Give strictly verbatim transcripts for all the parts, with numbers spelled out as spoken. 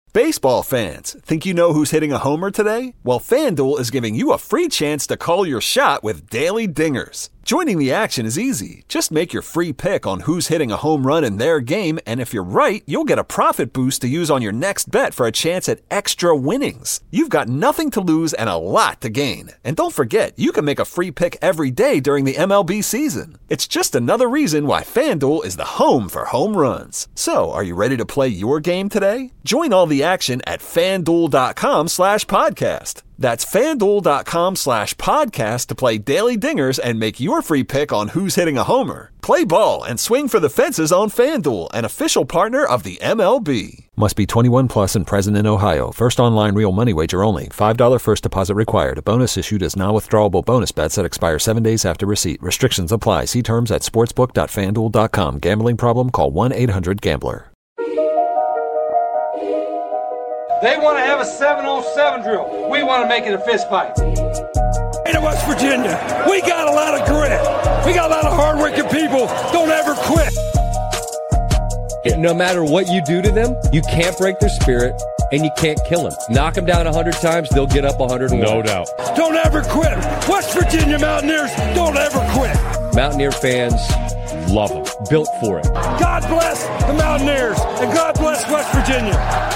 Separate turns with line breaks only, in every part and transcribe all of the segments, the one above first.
Baseball fans, think you know who's hitting a homer today? Well, FanDuel is giving you a free chance to call your shot with Daily Dingers. Joining the action is easy. Just make your free pick on who's hitting a home run in their game, and if you're right, you'll get a profit boost to use on your next bet for a chance at extra winnings. You've got nothing to lose and a lot to gain. And don't forget, you can make a free pick every day during the M L B season. It's just another reason why FanDuel is the home for home runs. So, are you ready to play your game today? Join all the action at FanDuel.com slash podcast. That's FanDuel.com slash podcast to play Daily Dingers and make your free pick on who's hitting a homer. Play ball and swing for the fences on FanDuel, an official partner of the M L B. Must be twenty-one plus and present in Ohio. First online real money wager only. five dollars first deposit required. A bonus issued as non-withdrawable bonus bets that expire seven days after receipt. Restrictions apply. See terms at sportsbook dot fan duel dot com. Gambling problem? Call one eight hundred gambler.
They want to have a seven on seven drill. We want to make it a fist fight.
In West Virginia, we got a lot of grit. We got a lot of hard-working people. Don't ever quit.
No matter what you do to them, you can't break their spirit, and you can't kill them. Knock them down a hundred times, they'll get up a hundred and one.
No doubt. Don't ever quit. West Virginia Mountaineers, don't ever quit.
Mountaineer fans love them. Built for it.
God bless the Mountaineers, and God bless West Virginia.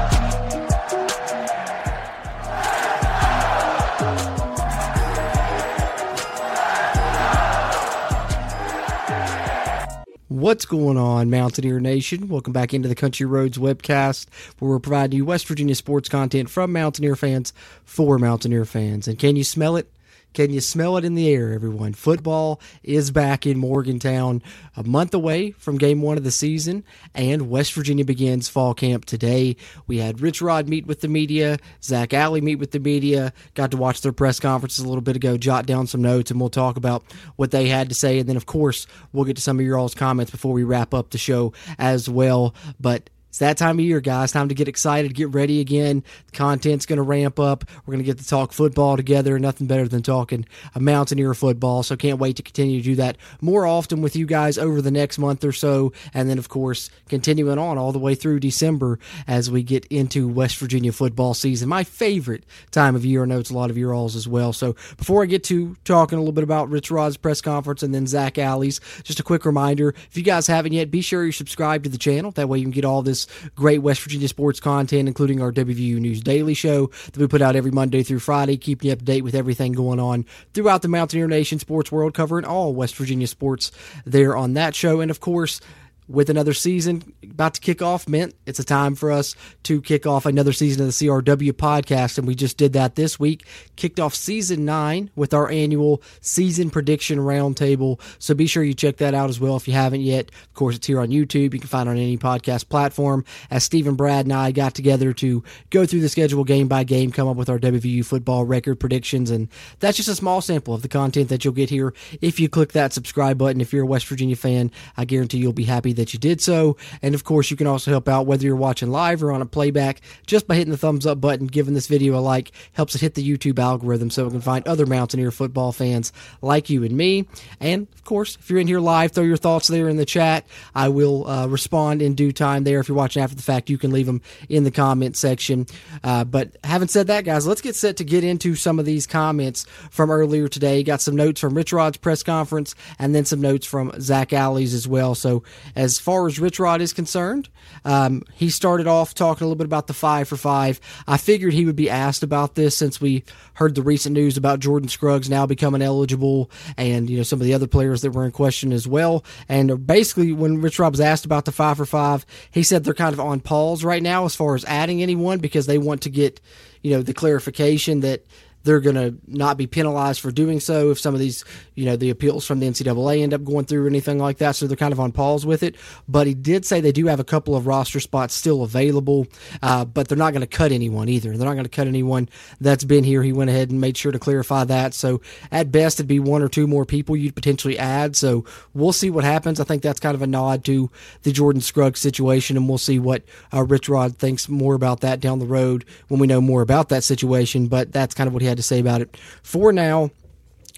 What's going on, Mountaineer Nation? Welcome back into the Country Roads webcast, where we're providing you West Virginia sports content from Mountaineer fans for Mountaineer fans. And can you smell it? Can you smell it in the air, everyone? Football is back in Morgantown, a month away from game one of the season, and West Virginia begins fall camp today. We had Rich Rod meet with the media, Zach Alley meet with the media, got to watch their press conferences a little bit ago, jot down some notes, and we'll talk about what they had to say. And then, of course, we'll get to some of your all's comments before we wrap up the show as well. But it's that time of year, guys. Time to get excited, get ready again. The content's going to ramp up. We're going to get to talk football together. Nothing better than talking a Mountaineer football. So can't wait to continue to do that more often with you guys over the next month or so. And then, of course, continuing on all the way through December as we get into West Virginia football season. My favorite time of year. I know it's a lot of your alls as well. So before I get to talking a little bit about Rich Rod's press conference and then Zach Alley's, just a quick reminder, if you guys haven't yet, be sure you subscribe to the channel. That way you can get all this great West Virginia sports content, including our W V U News Daily Show that we put out every Monday through Friday, keeping you up to date with everything going on throughout the Mountaineer Nation sports world, covering all West Virginia sports there on that show. And, of course, with another season about to kick off, meant it's a time for us to kick off another season of the C R W podcast, and we just did that this week. Kicked off season nine with our annual season prediction roundtable, so be sure you check that out as well if you haven't yet. Of course, it's here on YouTube. You can find it on any podcast platform. As Stephen, Brad, and I got together to go through the schedule game by game, come up with our W V U football record predictions, and that's just a small sample of the content that you'll get here if you click that subscribe button. If you're a West Virginia fan, I guarantee you'll be happy that you did so. And of course, you can also help out whether you're watching live or on a playback just by hitting the thumbs up button. Giving this video a like helps it hit the YouTube algorithm so it can find other Mountaineer football fans like you and me. And of course, if you're in here live, throw your thoughts there in the chat. I will uh, respond in due time there. If you're watching after the fact, you can leave them in the comment section. Uh, but having said that, guys, let's get set to get into some of these comments from earlier today. Got some notes from Rich Rod's press conference and then some notes from Zach Alley's as well. So as far as Rich Rod is concerned, um, he started off talking a little bit about the five for five. I figured he would be asked about this since we heard the recent news about Jordan Scruggs now becoming eligible and, you know, some of the other players that were in question as well. And basically, when Rich Rod was asked about the five for five, he said they're kind of on pause right now as far as adding anyone because they want to get, you know, the clarification that they're going to not be penalized for doing so if some of these, you know, the appeals from the N C double A end up going through or anything like that. So they're kind of on pause with it. But he did say they do have a couple of roster spots still available, uh, but they're not going to cut anyone either. They're not going to cut anyone that's been here. He went ahead and made sure to clarify that. So at best, it'd be one or two more people you'd potentially add. So we'll see what happens. I think that's kind of a nod to the Jordan Scruggs situation, and we'll see what uh, Rich Rod thinks more about that down the road when we know more about that situation. But that's kind of what he had to say about it for now.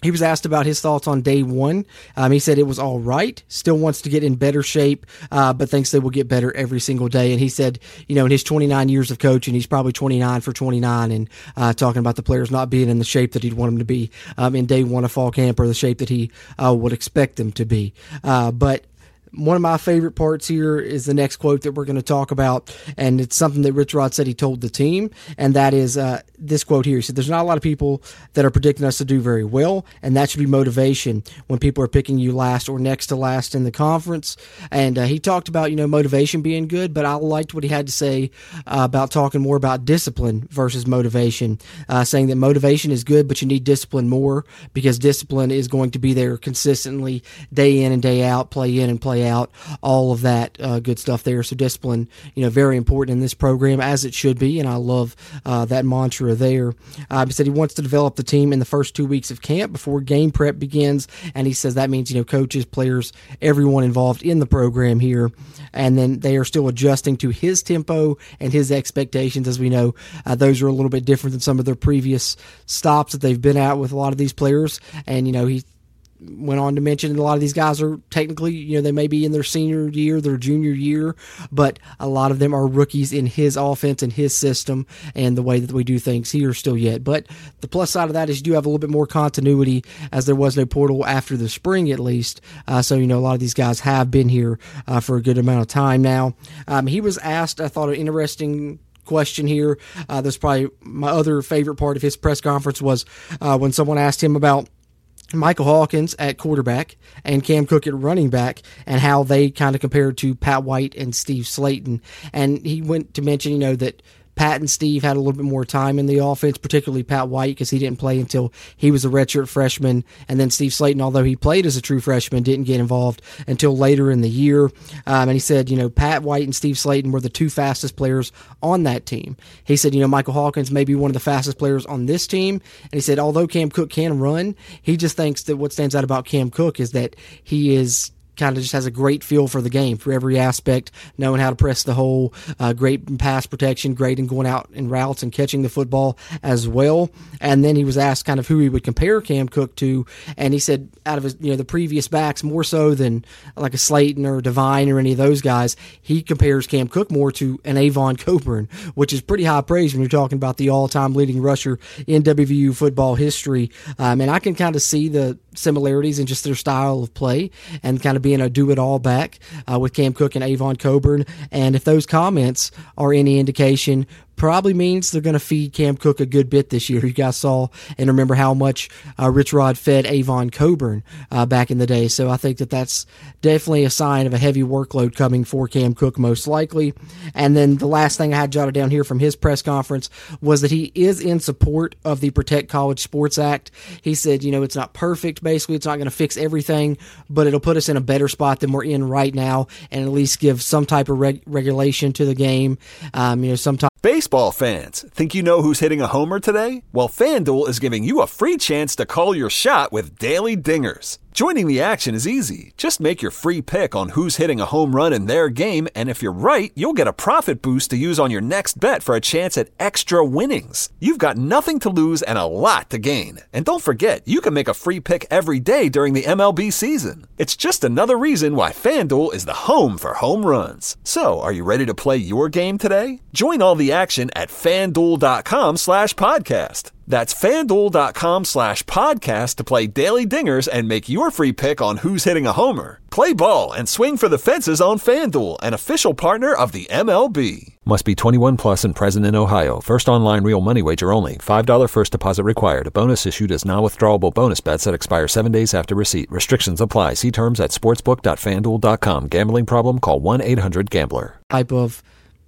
He was asked about his thoughts on day one. Um, he said it was all right, still wants to get in better shape, uh, but thinks they will get better every single day. And he said, you know, in his twenty-nine years of coaching, he's probably twenty-nine for twenty-nine, and uh, talking about the players not being in the shape that he'd want them to be um, in day one of fall camp, or the shape that he uh, would expect them to be. Uh, but one of my favorite parts here is the next quote that we're going to talk about, and it's something that Rich Rod said he told the team, and that is uh, this quote here. He said, "There's not a lot of people that are predicting us to do very well, and that should be motivation when people are picking you last or next to last in the conference." And uh, he talked about, you know, motivation being good, but I liked what he had to say uh, about talking more about discipline versus motivation, uh, saying that motivation is good, but you need discipline more, because discipline is going to be there consistently day in and day out, play in and play out, all of that uh, good stuff there. So discipline, you know, very important in this program, as it should be, and I love uh, that mantra there. Uh, he said he wants to develop the team in the first two weeks of camp before game prep begins, and he says that means, you know, coaches, players, everyone involved in the program here, and then they are still adjusting to his tempo and his expectations. As we know, uh, those are a little bit different than some of their previous stops that they've been at with a lot of these players, and, you know, he went on to mention a lot of these guys are technically, you know, they may be in their senior year, their junior year, but a lot of them are rookies in his offense and his system and the way that we do things here still yet. But the plus side of that is you do have a little bit more continuity, as there was no portal after the spring, at least. Uh, so, you know, a lot of these guys have been here uh, for a good amount of time now. Um, he was asked, I thought, an interesting question here. Uh, that's probably my other favorite part of his press conference was uh, when someone asked him about Michael Hawkins at quarterback and Cam Cook at running back, and how they kind of compared to Pat White and Steve Slayton. And he went to mention, you know, that Pat and Steve had a little bit more time in the offense, particularly Pat White, because he didn't play until he was a redshirt freshman. And then Steve Slayton, although he played as a true freshman, didn't get involved until later in the year. Um, and he said, you know, Pat White and Steve Slayton were the two fastest players on that team. He said, you know, Michael Hawkins may be one of the fastest players on this team. And he said, although Cam Cook can run, he just thinks that what stands out about Cam Cook is that he is kind of just has a great feel for the game, for every aspect, knowing how to press the hole, uh, great in pass protection, great in going out in routes and catching the football as well. And then he was asked kind of who he would compare Cam Cook to, and he said out of his, you know, the previous backs, more so than like a Slayton or Devine or any of those guys, he compares Cam Cook more to an Avon Coburn, which is pretty high praise when you're talking about the all-time leading rusher in W V U football history. Um, and I can kind of see the similarities in just their style of play and kind of being a do-it-all back uh, with Cam Cook and Avon Coburn. And if those comments are any indication, probably means they're going to feed Cam Cook a good bit this year. You guys saw and remember how much uh, Rich Rod fed Avon Coburn uh, back in the day. So I think that that's definitely a sign of a heavy workload coming for Cam Cook, most likely. And then the last thing I had jotted down here from his press conference was that he is in support of the Protect College Sports Act. He said, you know, it's not perfect. Basically, it's not going to fix everything, but it'll put us in a better spot than we're in right now, and at least give some type of reg- regulation to the game. Um, you know, some type.
Baseball fans, think you know who's hitting a homer today? Well, FanDuel is giving you a free chance to call your shot with Daily Dingers. Joining the action is easy. Just make your free pick on who's hitting a home run in their game, and if you're right, you'll get a profit boost to use on your next bet for a chance at extra winnings. You've got nothing to lose and a lot to gain. And don't forget, you can make a free pick every day during the M L B season. It's just another reason why FanDuel is the home for home runs. So, are you ready to play your game today? Join all the action at FanDuel.com slash podcast. That's FanDuel.com slash podcast to play Daily Dingers and make your free pick on who's hitting a homer. Play ball and swing for the fences on FanDuel, an official partner of the M L B. Must be twenty-one plus and present in Ohio. First online real money wager only. five dollars first deposit required. A bonus issued as non-withdrawable bonus bets that expire seven days after receipt. Restrictions apply. See terms at sportsbook dot fan duel dot com. Gambling problem? Call one eight hundred gambler.
Type of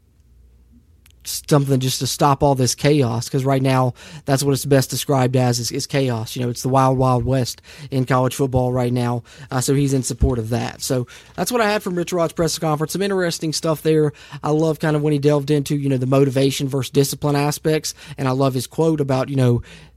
something just to stop all this chaos, because right now that's what it's best described as, is, is chaos. You know, it's the wild, wild west in college football right now, uh, so he's in support of that. So that's what I had from Rich Rod's press conference. Some interesting stuff there. I love kind of when he delved into, you know, the motivation versus discipline aspects, and I love his quote about, you know,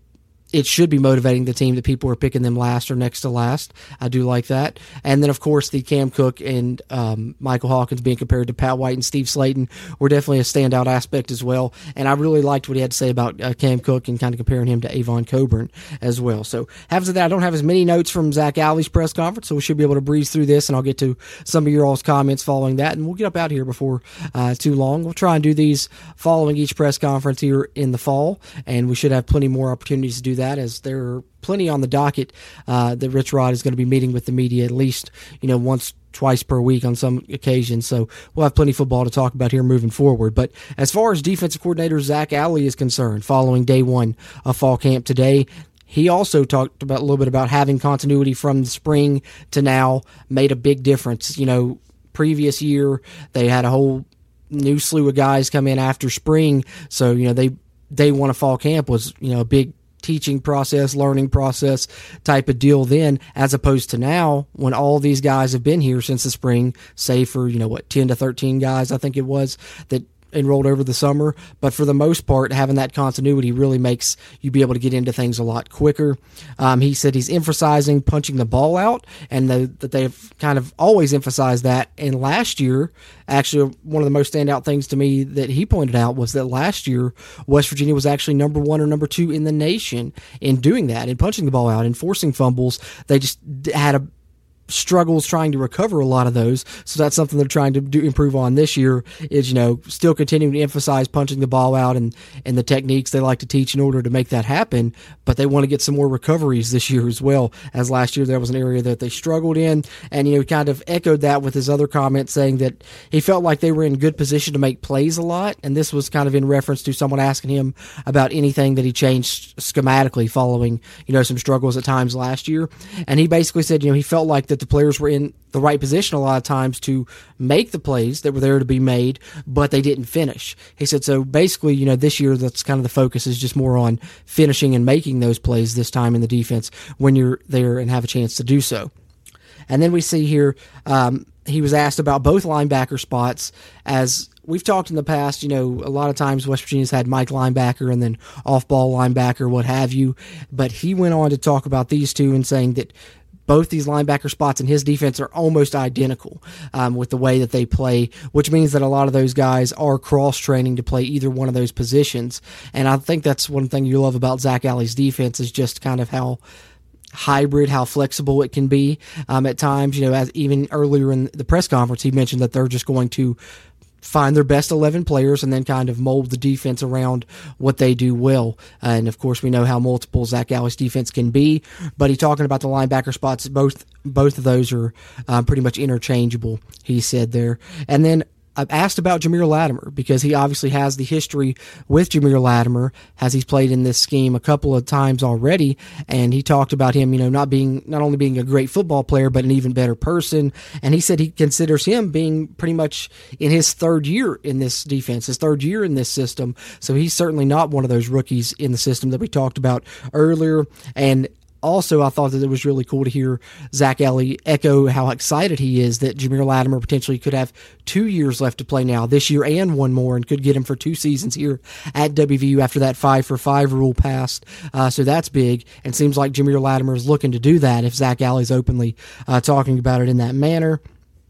it should be motivating the team that people are picking them last or next to last. I do like that. And then, of course, the Cam Cook and um, Michael Hawkins being compared to Pat White and Steve Slayton were definitely a standout aspect as well. And I really liked what he had to say about uh, Cam Cook and kind of comparing him to Avon Coburn as well. So, having said that, I don't have as many notes from Zach Alley's press conference, so we should be able to breeze through this, and I'll get to some of your all's comments following that, and we'll get up out here before uh, too long. We'll try and do these following each press conference here in the fall, and we should have plenty more opportunities to do that, as there are plenty on the docket uh, that Rich Rod is going to be meeting with the media at least, you know, once, twice per week on some occasions. So we'll have plenty of football to talk about here moving forward. But as far as defensive coordinator Zach Alley is concerned, following day one of fall camp today, he also talked about a little bit about having continuity from the spring to now made a big difference. You know, previous year they had a whole new slew of guys come in after spring, so you know they day one of fall camp was, you know, a big teaching process, learning process type of deal then, as opposed to now when all these guys have been here since the spring, save for, you know, what, ten to thirteen guys, I think it was, that enrolled over the summer. But for the most part, having that continuity really makes you be able to get into things a lot quicker. Um, he said he's emphasizing punching the ball out, and the, that they've kind of always emphasized that. And last year, actually, one of the most standout things to me that he pointed out was that last year, West Virginia was actually number one or number two in the nation in doing that, in punching the ball out, in forcing fumbles. They just had a struggles trying to recover a lot of those. So that's something they're trying to do, improve on this year, is, you know, still continuing to emphasize punching the ball out and, and the techniques they like to teach in order to make that happen. But they want to get some more recoveries this year as well, as last year there was an area that they struggled in. And, you know, kind of echoed that with his other comment, saying that he felt like they were in good position to make plays a lot. And this was kind of in reference to someone asking him about anything that he changed schematically following, you know, some struggles at times last year. And he basically said, you know, he felt like that the players were in the right position a lot of times to make the plays that were there to be made, but they didn't finish. He said, so basically, you know, this year that's kind of the focus is just more on finishing and making those plays this time in the defense when you're there and have a chance to do so. And then we see here, um, he was asked about both linebacker spots. As we've talked in the past, you know, a lot of times West Virginia's had Mike linebacker and then off-ball linebacker, what have you. But he went on to talk about these two and saying that both these linebacker spots in his defense are almost identical um, with the way that they play, which means that a lot of those guys are cross-training to play either one of those positions. And I think that's one thing you love about Zach Alley's defense, is just kind of how hybrid, how flexible it can be um, at times. You know, as even earlier in the press conference, he mentioned that they're just going to find their best eleven players and then kind of mold the defense around what they do well. Uh, and of course, we know how multiple Zach Alley's defense can be, but he's talking about the linebacker spots. Both, both of those are uh, pretty much interchangeable, he said there. And then I've asked about Jameer Latimer, because he obviously has the history with Jameer Latimer, as he's played in this scheme a couple of times already, and he talked about him, you know, not being not only being a great football player, but an even better person. And he said he considers him being pretty much in his third year in this defense, his third year in this system. So he's certainly not one of those rookies in the system that we talked about earlier. And also, I thought that it was really cool to hear Zach Alley echo how excited he is that Jameer Latimer potentially could have two years left to play now, this year and one more, and could get him for two seasons here at W V U after that five for five rule passed. Uh, so that's big, and seems like Jameer Latimer is looking to do that if Zach Alley's openly uh, talking about it in that manner.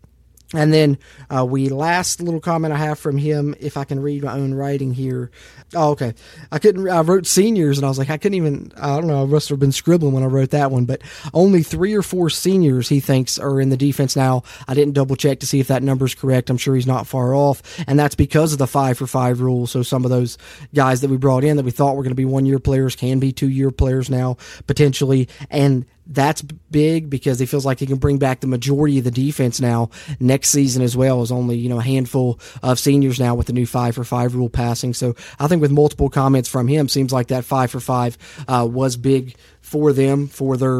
And then uh, we last little comment I have from him, if I can read my own writing here. Oh, okay. I couldn't. I wrote seniors, and I was like, I couldn't even. I don't know. I must have been scribbling when I wrote that one. But only three or four seniors he thinks are in the defense now. I didn't double check to see if that number is correct. I'm sure he's not far off, and that's because of the five for five rule. So some of those guys that we brought in that we thought were going to be one year players can be two year players now potentially, and that's big because he feels like he can bring back the majority of the defense now next season as well, as only, you know, a handful of seniors now with the new five for five rule passing. So I think with multiple comments from him, seems like that five for five uh, was big for them, for their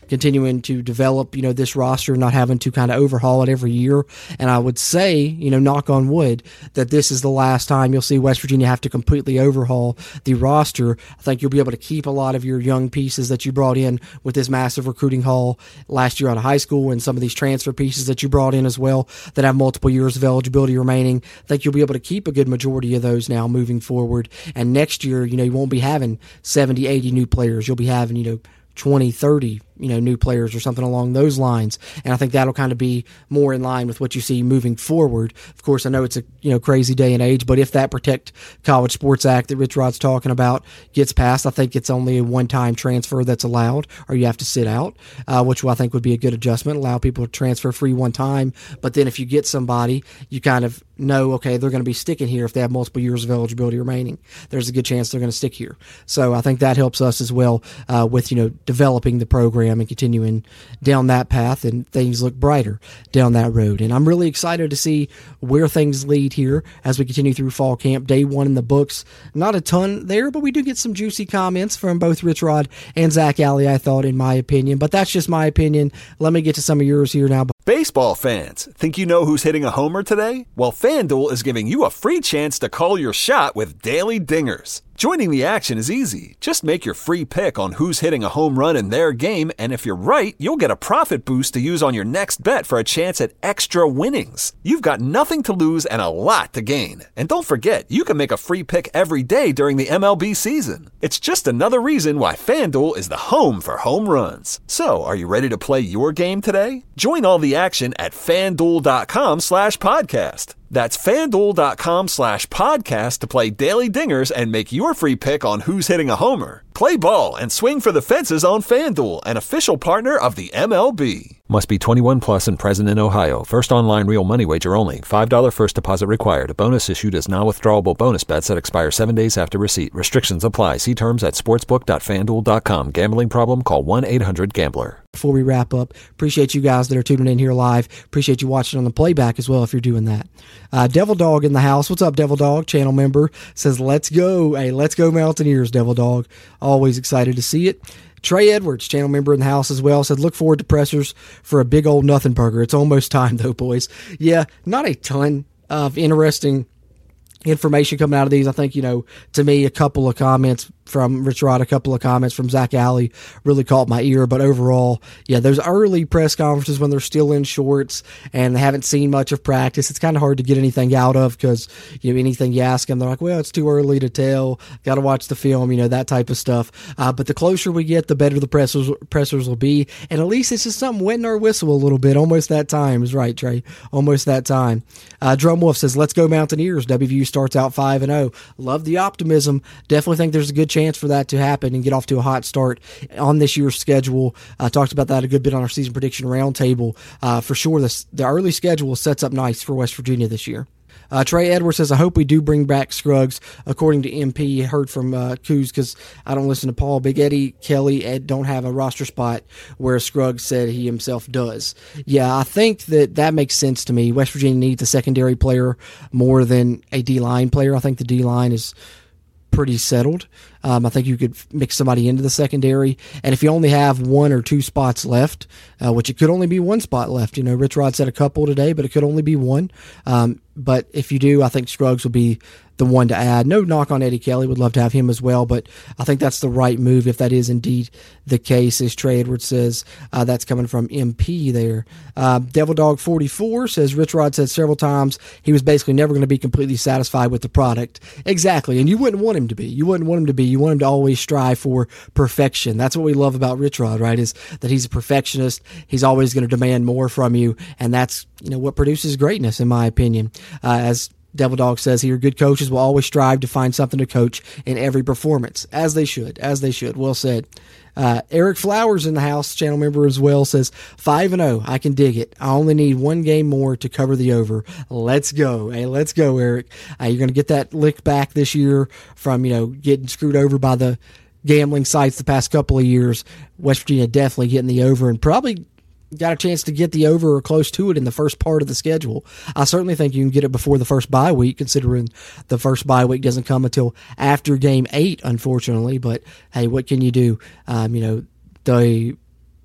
continuing to develop, you know, this roster, not having to kind of overhaul it every year. And I would say, you know, knock on wood, that this is the last time you'll see West Virginia have to completely overhaul the roster. I think you'll be able to keep a lot of your young pieces that you brought in with this massive recruiting haul last year out of high school, and some of these transfer pieces that you brought in as well that have multiple years of eligibility remaining. I think you'll be able to keep a good majority of those now moving forward. And next year, you know, you won't be having seventy, eighty new players. You'll be having, you know, twenty, thirty, you know, new players or something along those lines. And I think that'll kind of be more in line with what you see moving forward. Of course, I know it's a, you know, crazy day and age, but if that Protect College Sports Act that Rich Rod's talking about gets passed, I think it's only a one-time transfer that's allowed, or you have to sit out, uh, which I think would be a good adjustment, allow people to transfer free one time. But then if you get somebody, you kind of know, okay, they're going to be sticking here if they have multiple years of eligibility remaining. There's a good chance they're going to stick here. So I think that helps us as well uh, with, you know, developing the program and continuing down that path, and things look brighter down that road. And I'm really excited to see where things lead here as we continue through fall camp. Day one in the books, not a ton there, but we do get some juicy comments from both Rich Rod and Zach Alley, I thought, in my opinion. But that's just my opinion. Let me get to some of yours here now.
Baseball fans, think you know who's hitting a homer today? Well, FanDuel is giving you a free chance to call your shot with Daily Dingers. Joining the action is easy. Just make your free pick on who's hitting a home run in their game, and if you're right, you'll get a profit boost to use on your next bet for a chance at extra winnings. You've got nothing to lose and a lot to gain. And don't forget, you can make a free pick every day during the M L B season. It's just another reason why FanDuel is the home for home runs. So, are you ready to play your game today? Join all the action at FanDuel.com slash podcast. That's FanDuel.com slash podcast to play Daily Dingers and make your free pick on who's hitting a homer. Play ball and swing for the fences on FanDuel, an official partner of the M L B. Must be twenty-one plus and present in Ohio. First online real money wager only. five dollars first deposit required. A bonus issued as non-withdrawable bonus bets that expire seven days after receipt. Restrictions apply. See terms at sportsbook dot fan duel dot com. Gambling problem? Call one eight hundred gambler.
Before we wrap up, appreciate you guys that are tuning in here live. Appreciate you watching on the playback as well if you're doing that. Uh, Devil Dog in the house. What's up, Devil Dog? Channel member says, let's go. Hey, let's go Mountaineers, Devil Dog. Always excited to see it. Trey Edwards, channel member in the house as well, said, look forward to pressers for a big old nothing burger. It's almost time, though, boys. Yeah, not a ton of interesting information coming out of these. I think, you know, to me, a couple of comments from Rich Rod, a couple of comments from Zach Alley really caught my ear. But overall, yeah, those early press conferences when they're still in shorts and they haven't seen much of practice, it's kind of hard to get anything out of because, you know, anything you ask them, they're like, well, it's too early to tell. Got to watch the film, you know, that type of stuff. Uh, but the closer we get, the better the pressers, pressers will be. And at least it's just something wetting our whistle a little bit. Almost that time is right, Trey. Almost that time. Uh, Drum Wolf says, let's go Mountaineers. W V U starts out five and oh. Love the optimism. Definitely think there's a good chance for that to happen and get off to a hot start on this year's schedule. I uh, talked about that a good bit on our season prediction roundtable. Uh, for sure, this, the early schedule sets up nice for West Virginia this year. Uh, Trey Edwards says, I hope we do bring back Scruggs. According to M P, heard from uh, Coos, because I don't listen to Paul. Big Eddie, Kelly Ed don't have a roster spot where Scruggs said he himself does. Yeah, I think that that makes sense to me. West Virginia needs a secondary player more than a D-line player. I think the D-line is pretty settled. Um, I think you could mix somebody into the secondary. And if you only have one or two spots left, uh, which it could only be one spot left. You know, Rich Rod said a couple today, but it could only be one. Um, but if you do, I think Scruggs will be the one to add. No knock on Eddie Kelly. Would love to have him as well, but I think that's the right move if that is indeed the case, as Trey Edwards says. Uh, that's coming from M P there. Uh, Devil Dog forty-four says, Rich Rod said several times he was basically never going to be completely satisfied with the product. Exactly, and you wouldn't want him to be. You wouldn't want him to be. You want him to always strive for perfection. That's what we love about Rich Rod, right, is that he's a perfectionist. He's always going to demand more from you, and that's, you know, what produces greatness, in my opinion. Uh, as Devil Dog says here, good coaches will always strive to find something to coach in every performance, as they should, as they should. Well said. Uh, Eric Flowers in the house, channel member as well, says, five and oh, I can dig it. I only need one game more to cover the over. Let's go. Hey, let's go, Eric. Uh, you're going to get that lick back this year from, you know, getting screwed over by the gambling sites the past couple of years. West Virginia definitely getting the over, and probably got a chance to get the over or close to it in the first part of the schedule. I certainly think you can get it before the first bye week, considering the first bye week doesn't come until after game eight, unfortunately. But hey, what can you do? Um, you know, the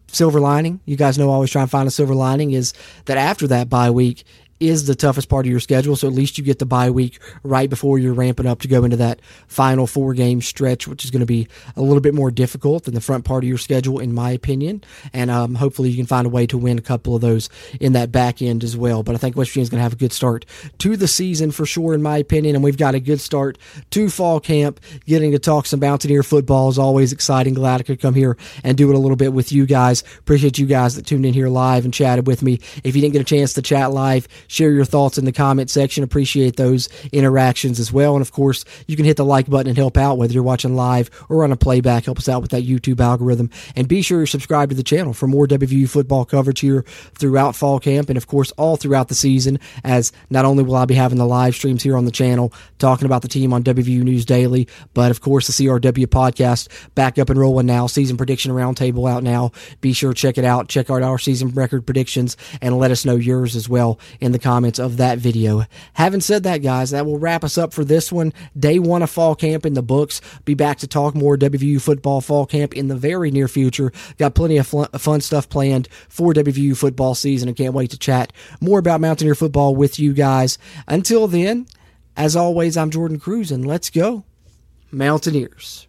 silver lining, you guys know I always try and find a silver lining, is that after that bye week is the toughest part of your schedule, so at least you get the bye week right before you're ramping up to go into that final four-game stretch, which is going to be a little bit more difficult than the front part of your schedule, in my opinion, and um, hopefully you can find a way to win a couple of those in that back end as well. But I think West Virginia's going to have a good start to the season for sure, in my opinion, and we've got a good start to fall camp. Getting to talk some Mountaineer football is always exciting. Glad I could come here and do it a little bit with you guys. Appreciate you guys that tuned in here live and chatted with me. If you didn't get a chance to chat live, share your thoughts in the comment section. Appreciate those interactions as well. And of course, you can hit the like button and help out, whether you're watching live or on a playback. Help us out with that YouTube algorithm. And be sure you're subscribed to the channel for more W V U football coverage here throughout fall camp and of course all throughout the season, as not only will I be having the live streams here on the channel talking about the team on W V U News Daily, but of course the C R W podcast back up and rolling now. Season prediction roundtable out now. Be sure to check it out. Check out our season record predictions and let us know yours as well in the comments of that video. Having said that, guys, that will wrap us up for this one. Day one of fall camp in the books. Be back to talk more W V U football fall camp in the very near future. Got plenty of fun stuff planned for W V U football season and can't wait to chat more about Mountaineer football with you guys. Until then, as always, I'm Jordan Cruz, and let's go Mountaineers.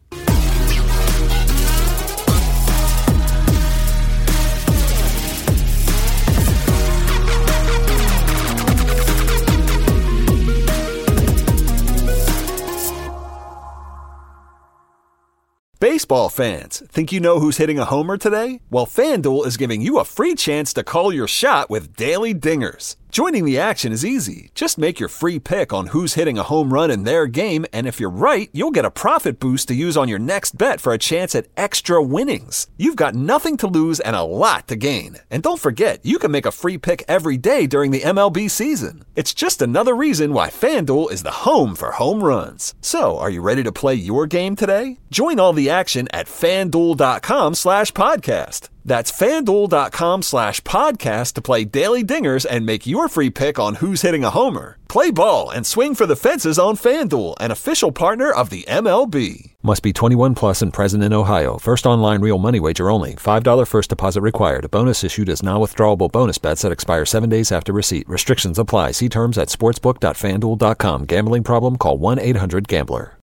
Baseball fans, think you know who's hitting a homer today? Well, FanDuel is giving you a free chance to call your shot with Daily Dingers. Joining the action is easy. Just make your free pick on who's hitting a home run in their game, and if you're right, you'll get a profit boost to use on your next bet for a chance at extra winnings. You've got nothing to lose and a lot to gain. And don't forget, you can make a free pick every day during the M L B season. It's just another reason why FanDuel is the home for home runs. So, are you ready to play your game today? Join all the action at FanDuel.com slash podcast. That's FanDuel.com slash podcast to play Daily Dingers and make your free pick on who's hitting a homer. Play ball and swing for the fences on FanDuel, an official partner of the M L B. Must be twenty-one plus and present in Ohio. First online real money wager only. five dollars first deposit required. A bonus issued as non-withdrawable bonus bets that expire seven days after receipt. Restrictions apply. See terms at sportsbook dot fanduel dot com. Gambling problem? Call one eight hundred gambler.